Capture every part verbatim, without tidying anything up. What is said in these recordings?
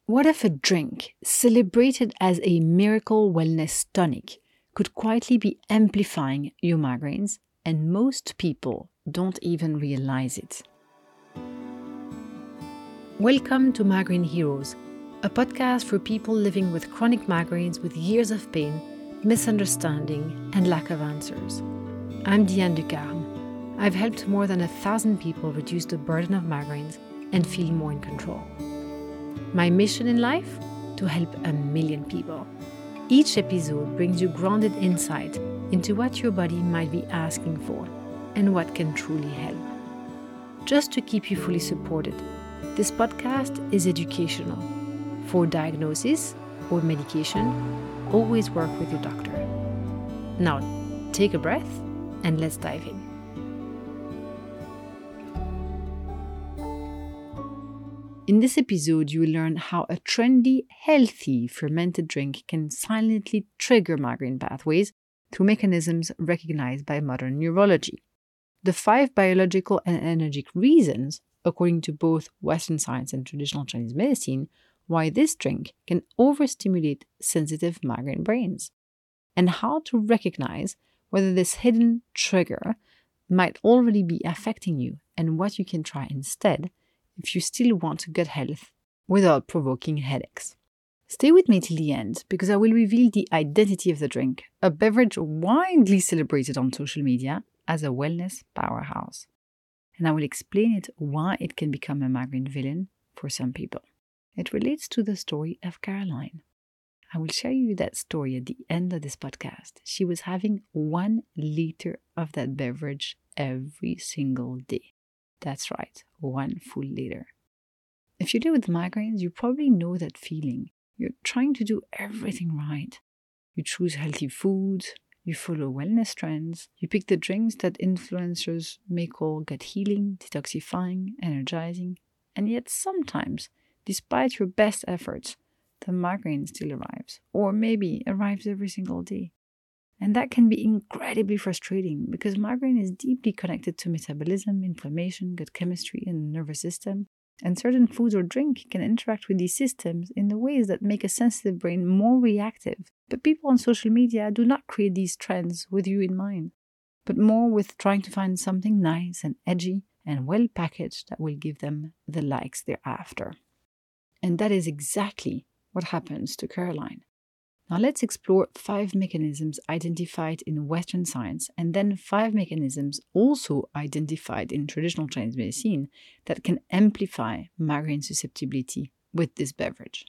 What if a drink celebrated as a miracle wellness tonic could quietly be amplifying your migraines, and most people don't even realize it? Welcome to Migraine Heroes, a podcast for people living with chronic migraines with years of pain, misunderstanding, and lack of answers. I'm Diane Ducarme. I've helped more than a thousand people reduce the burden of migraines and feel more in control. My mission in life? To help a million people. Each episode brings you grounded insight into what your body might be asking for and what can truly help. Just to keep you fully supported, this podcast is educational. For diagnosis or medication, always work with your doctor. Now, take a breath and let's dive in. In this episode, you will learn how a trendy, healthy fermented drink can silently trigger migraine pathways through mechanisms recognized by modern neurology. The five biological and energetic reasons, according to both Western science and traditional Chinese medicine, why this drink can overstimulate sensitive migraine brains, and how to recognize whether this hidden trigger might already be affecting you and what you can try instead if you still want good health without provoking headaches. Stay with me till the end because I will reveal the identity of the drink, a beverage widely celebrated on social media as a wellness powerhouse. And I will explain it why it can become a migraine villain for some people. It relates to the story of Caroline. I will share you that story at the end of this podcast. She was having one liter of that beverage every single day. That's right, one full liter. If you live with migraines, you probably know that feeling. You're trying to do everything right. You choose healthy foods, you follow wellness trends, you pick the drinks that influencers may call gut healing, detoxifying, energizing, and yet sometimes, despite your best efforts, the migraine still arrives, or maybe arrives every single day. And that can be incredibly frustrating because migraine is deeply connected to metabolism, inflammation, gut chemistry, and the nervous system. And certain foods or drink can interact with these systems in the ways that make a sensitive brain more reactive. But people on social media do not create these trends with you in mind, but more with trying to find something nice and edgy and well packaged that will give them the likes they're after. And that is exactly what happens to Caroline. Now let's explore five mechanisms identified in Western science and then five mechanisms also identified in traditional Chinese medicine that can amplify migraine susceptibility with this beverage.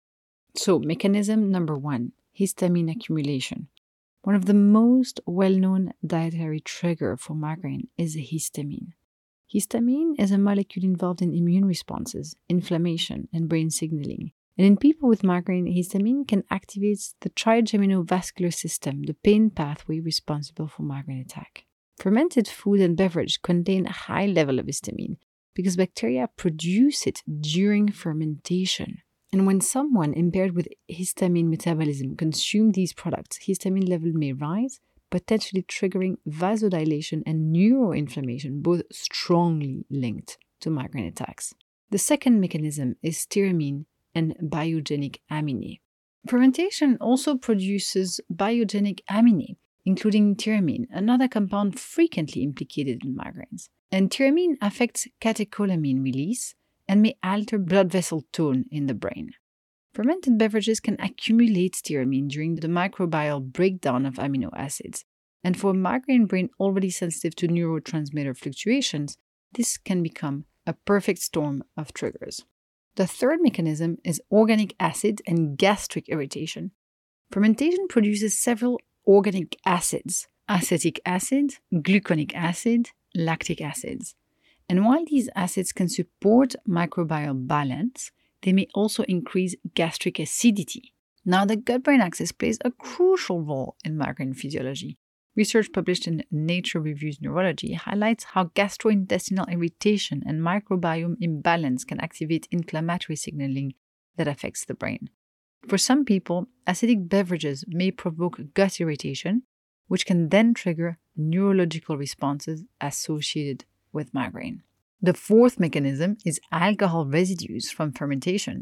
So, mechanism number one, histamine accumulation. One of the most well-known dietary triggers for migraine is histamine. Histamine is a molecule involved in immune responses, inflammation, and brain signaling. And in people with migraine, histamine can activate the trigeminal-vascular system, the pain pathway responsible for migraine attack. Fermented food and beverage contain a high level of histamine because bacteria produce it during fermentation. And when someone impaired with histamine metabolism consumes these products, histamine level may rise, potentially triggering vasodilation and neuroinflammation, both strongly linked to migraine attacks. The second mechanism is tyramine and biogenic amine. Fermentation also produces biogenic amine, including tyramine, another compound frequently implicated in migraines. And tyramine affects catecholamine release and may alter blood vessel tone in the brain. Fermented beverages can accumulate tyramine during the microbial breakdown of amino acids. And for a migraine brain already sensitive to neurotransmitter fluctuations, this can become a perfect storm of triggers. The third mechanism is organic acid and gastric irritation. Fermentation produces several organic acids, acetic acid, gluconic acid, lactic acids. And while these acids can support microbial balance, they may also increase gastric acidity. Now, the gut-brain axis plays a crucial role in migraine physiology. Research published in Nature Reviews Neurology highlights how gastrointestinal irritation and microbiome imbalance can activate inflammatory signaling that affects the brain. For some people, acidic beverages may provoke gut irritation, which can then trigger neurological responses associated with migraine. The fourth mechanism is alcohol residues from fermentation.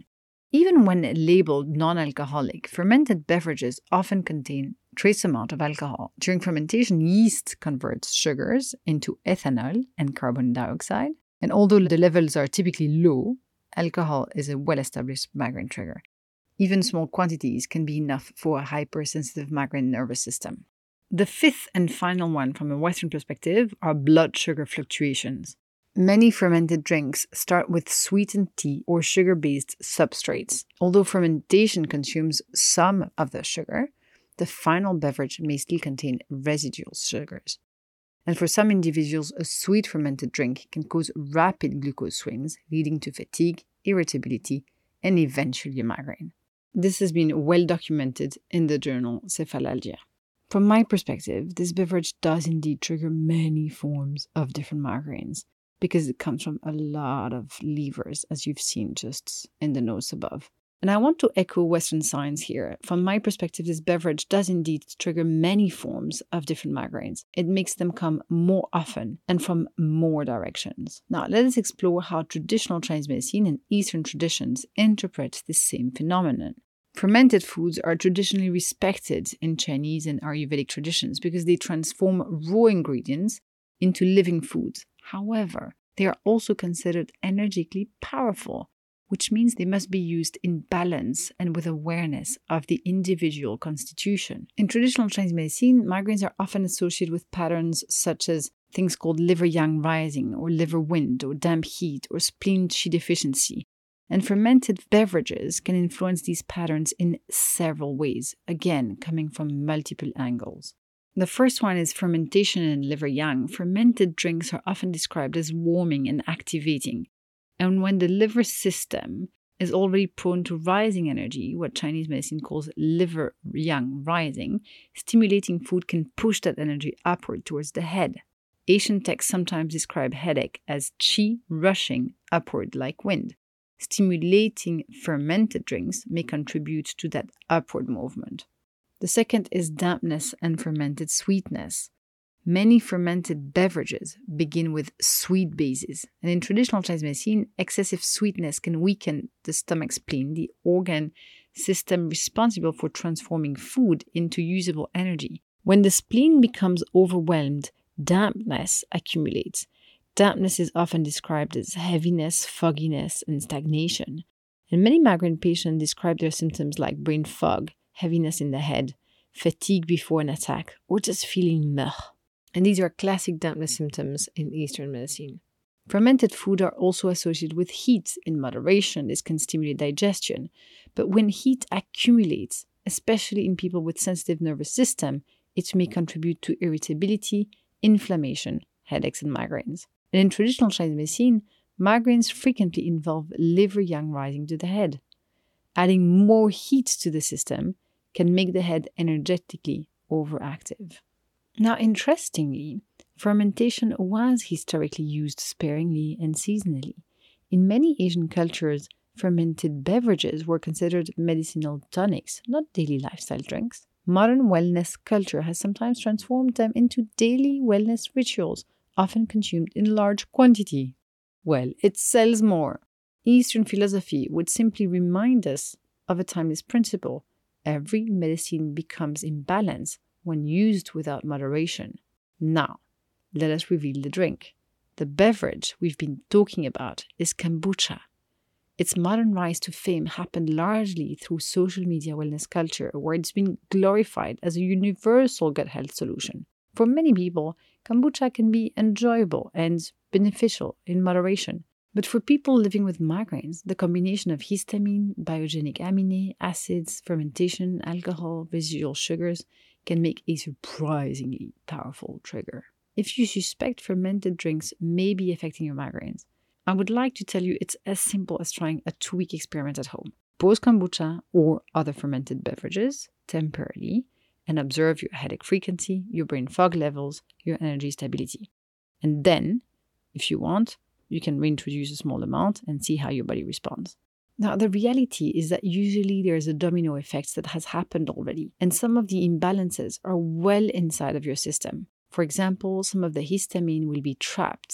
Even when labeled non-alcoholic, fermented beverages often contain trace amount of alcohol. During fermentation, yeast converts sugars into ethanol and carbon dioxide. And although the levels are typically low, alcohol is a well-established migraine trigger. Even small quantities can be enough for a hypersensitive migraine nervous system. The fifth and final one from a Western perspective are blood sugar fluctuations. Many fermented drinks start with sweetened tea or sugar-based substrates. Although fermentation consumes some of the sugar, the final beverage may still contain residual sugars. And for some individuals, a sweet fermented drink can cause rapid glucose swings, leading to fatigue, irritability, and eventually a migraine. This has been well documented in the journal Cephalalgia. From my perspective, this beverage does indeed trigger many forms of different migraines, because it comes from a lot of levers, as you've seen just in the notes above. And I want to echo Western science here. From my perspective, this beverage does indeed trigger many forms of different migraines. It makes them come more often and from more directions. Now, let us explore how traditional Chinese medicine and Eastern traditions interpret this same phenomenon. Fermented foods are traditionally respected in Chinese and Ayurvedic traditions because they transform raw ingredients into living foods. However, they are also considered energetically powerful, which means they must be used in balance and with awareness of the individual constitution. In traditional Chinese medicine, migraines are often associated with patterns such as things called liver yang rising, or liver wind, or damp heat, or spleen qi deficiency. And fermented beverages can influence these patterns in several ways, again, coming from multiple angles. The first one is fermentation and liver yang. Fermented drinks are often described as warming and activating. And when the liver system is already prone to rising energy, what Chinese medicine calls liver yang rising, stimulating food can push that energy upward towards the head. Asian texts sometimes describe headache as qi rushing upward like wind. Stimulating fermented drinks may contribute to that upward movement. The second is dampness and fermented sweetness. Many fermented beverages begin with sweet bases, and in traditional Chinese medicine, excessive sweetness can weaken the stomach spleen, the organ system responsible for transforming food into usable energy. When the spleen becomes overwhelmed, dampness accumulates. Dampness is often described as heaviness, fogginess, and stagnation. And many migraine patients describe their symptoms like brain fog, heaviness in the head, fatigue before an attack, or just feeling meh. And these are classic dampness symptoms in Eastern medicine. Fermented food are also associated with heat in moderation. This can stimulate digestion. But when heat accumulates, especially in people with sensitive nervous system, it may contribute to irritability, inflammation, headaches, and migraines. And in traditional Chinese medicine, migraines frequently involve liver yang rising to the head. Adding more heat to the system can make the head energetically overactive. Now, interestingly, fermentation was historically used sparingly and seasonally. In many Asian cultures, fermented beverages were considered medicinal tonics, not daily lifestyle drinks. Modern wellness culture has sometimes transformed them into daily wellness rituals, often consumed in large quantity. Well, it sells more. Eastern philosophy would simply remind us of a timeless principle. Every medicine becomes imbalanced when used without moderation. Now, let us reveal the drink. The beverage we've been talking about is kombucha. Its modern rise to fame happened largely through social media wellness culture, where it's been glorified as a universal gut health solution. For many people, kombucha can be enjoyable and beneficial in moderation. But for people living with migraines, the combination of histamine, biogenic amino acids, fermentation, alcohol, residual sugars can make a surprisingly powerful trigger. If you suspect fermented drinks may be affecting your migraines, I would like to tell you it's as simple as trying a two-week experiment at home. Pause kombucha or other fermented beverages temporarily and observe your headache frequency, your brain fog levels, your energy stability. And then, if you want, you can reintroduce a small amount and see how your body responds. Now, the reality is that usually there is a domino effect that has happened already, and some of the imbalances are well inside of your system. For example, some of the histamine will be trapped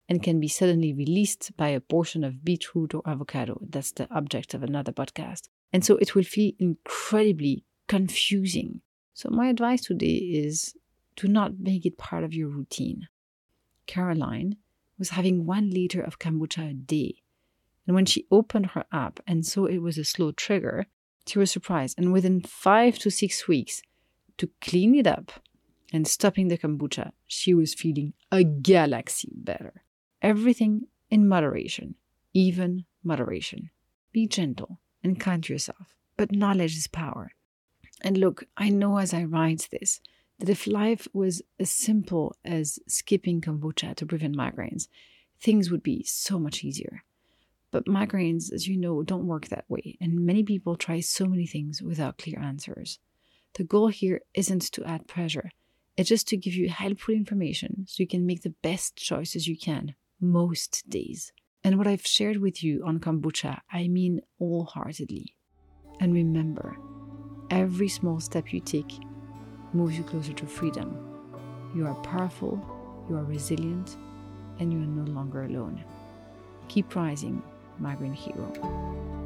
and can be suddenly released by a portion of beetroot or avocado. That's the object of another podcast. And so it will feel incredibly confusing. So my advice today is do not make it part of your routine. Caroline was having one liter of kombucha a day. And when she opened her app and saw it was a slow trigger, she was surprised. And within five to six weeks, to clean it up and stopping the kombucha, she was feeling a galaxy better. Everything in moderation, even moderation. Be gentle and kind to yourself, but knowledge is power. And look, I know as I write this, that if life was as simple as skipping kombucha to prevent migraines, things would be so much easier. But migraines, as you know, don't work that way, and many people try so many things without clear answers. The goal here isn't to add pressure, it's just to give you helpful information so you can make the best choices you can, most days. And what I've shared with you on kombucha, I mean wholeheartedly. And remember, every small step you take moves you closer to freedom. You are powerful, you are resilient, and you are no longer alone. Keep rising, migraine hero.